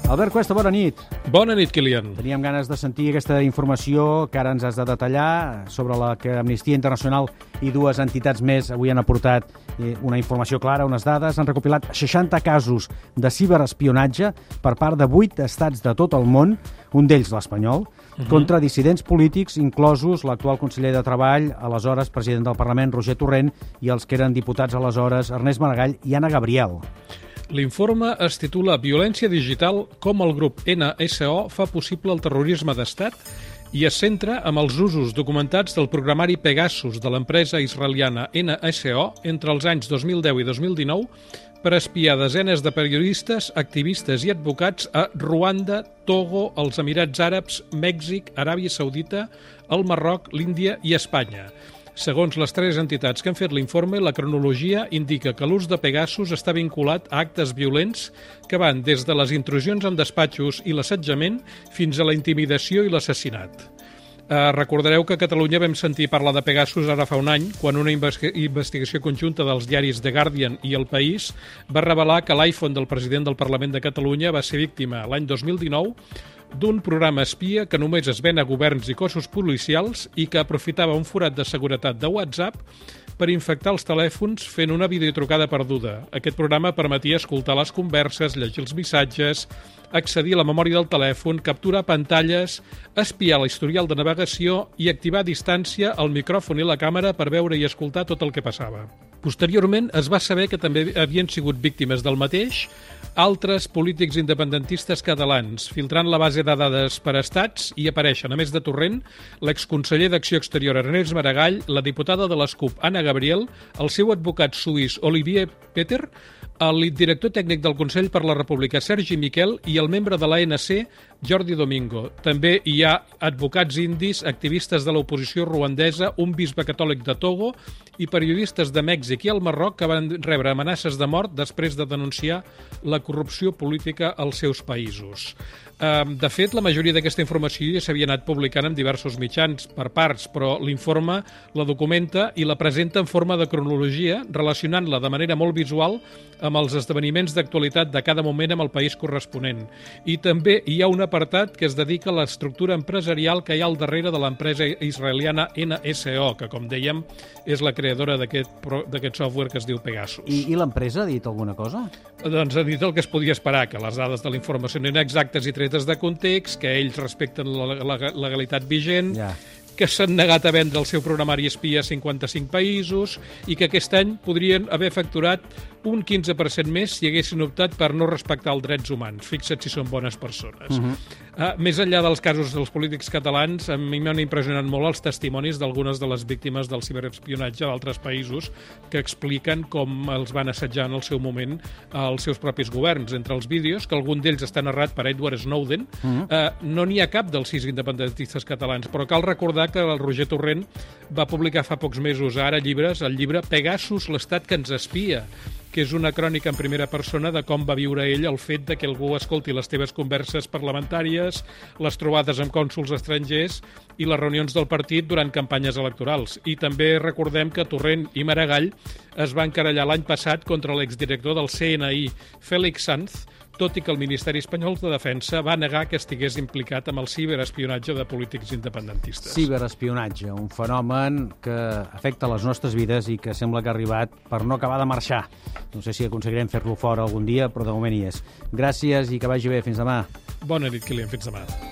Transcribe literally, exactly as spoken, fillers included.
Albert Cuesta, bona nit. Bona nit, Kilian. Teníem ganes de sentir aquesta informació que ara ens has de detallar sobre la que Amnistia Internacional i dues entitats més avui han aportat una informació clara, unes dades. Han recopilat seixanta casos de ciberespionatge per part de vuit estats de tot el món, un d'ells l'espanyol, uh-huh. contra dissidents polítics, inclosos l'actual conseller de Treball, aleshores president del Parlament, Roger Torrent, i els que eren diputats aleshores, Ernest Maragall i Anna Gabriel. L'informe es titula Violència digital, com el grup N S O fa possible el terrorisme d'estat i es centra en els usos documentats del programari Pegasus de l'empresa israeliana N S O entre els anys dos mil deu i dos mil dinou per espiar desenes de periodistes, activistes i advocats a Ruanda, Togo, els Emirats Àrabs, Mèxic, Aràbia Saudita, el Marroc, l'Índia i Espanya. Segons les tres entitats que han fet l'informe, la cronologia indica que l'ús de Pegasus està vinculat a actes violents que van des de les intrusions en despatxos i l'assetjament fins a la intimidació i l'assassinat. Eh, recordareu que a Catalunya vam sentir parlar de Pegasus ara fa un any, quan una investigació conjunta dels diaris The Guardian i El País va revelar que l'iPhone del president del Parlament de Catalunya va ser víctima l'any dos mil dinou d'un programa espia que només es ven a governs i cossos policials i que aprofitava un forat de seguretat de WhatsApp per infectar els telèfons fent una videotrucada perduda. Aquest programa permetia escoltar les converses, llegir els missatges, accedir a la memòria del telèfon, capturar pantalles, espiar l'historial de navegació i activar a distància el micròfon i la càmera per veure i escoltar tot el que passava. Posteriorment es va saber que també havien sigut víctimes del mateix altres polítics independentistes catalans, filtrant la base de dades per estats i apareixen, a més de Torrent, l'exconseller d'Acció Exterior Ernest Maragall, la diputada de les CUP Anna Gabriel, el seu advocat suís Olivier Peter, el director tècnic del Consell per la República Sergi Miquel i el membre de l'A N C Jordi Domingo. També hi ha advocats indis, activistes de l'oposició ruandesa, un bisbe catòlic de Togo i periodistes de Mèxic i el Marroc que van rebre amenaces de mort després de denunciar la corrupció política als seus països. De fet, la majoria d'aquesta informació ja s'havia anat publicant en diversos mitjans per parts, però l'informe la documenta i la presenta en forma de cronologia, relacionant-la de manera molt visual amb els esdeveniments d'actualitat de cada moment amb el país corresponent. I també hi ha un apartat que es dedica a l'estructura empresarial que hi ha al darrere de l'empresa israeliana N S O, que, com dèiem, és la creadora d'aquest software que es diu Pegasus. I, i l'empresa ha dit alguna cosa? Doncs ha dit el que es podia esperar, que les dades de la informació eren exactes i tretes de context, que ells respecten la, la, la legalitat vigent, ja. que s'han negat a vendre el seu programari espia a cinquanta-cinc països i que aquest any podrien haver facturat un quinze per cent més si haguessin optat per no respectar els drets humans. Fixa't si són bones persones. Uh-huh. uh, més enllà dels casos dels polítics catalans, a mi m'han impressionat molt els testimonis d'algunes de les víctimes del ciberespionatge d'altres països que expliquen com els van assetjar en el seu moment els seus propis governs. Entre els vídeos, que algun d'ells està narrat per Edward Snowden, uh-huh. uh, no n'hi ha cap dels sis independentistes catalans, però cal recordar que el Roger Torrent va publicar fa pocs mesos ara llibres, el llibre Pegasus, l'estat que ens espia, que és una crònica en primera persona de com va viure ell el fet de que algú escolti les teves converses parlamentàries, les trobades amb cònsols estrangers i les reunions del partit durant campanyes electorals. I també recordem que Torrent i Maragall es van querellar l'any passat contra l'exdirector del C N I, Félix Sanz, tot i que el Ministeri Espanyol de Defensa va negar que estigués implicat amb el ciberespionatge de polítics independentistes. Ciberespionatge, un fenomen que afecta les nostres vides i que sembla que ha arribat per no acabar de marxar. No sé si aconseguirem fer-lo fora algun dia, però de moment hi és. Gràcies i que vagi bé. Fins demà. Bona nit, Kilian. Fins demà.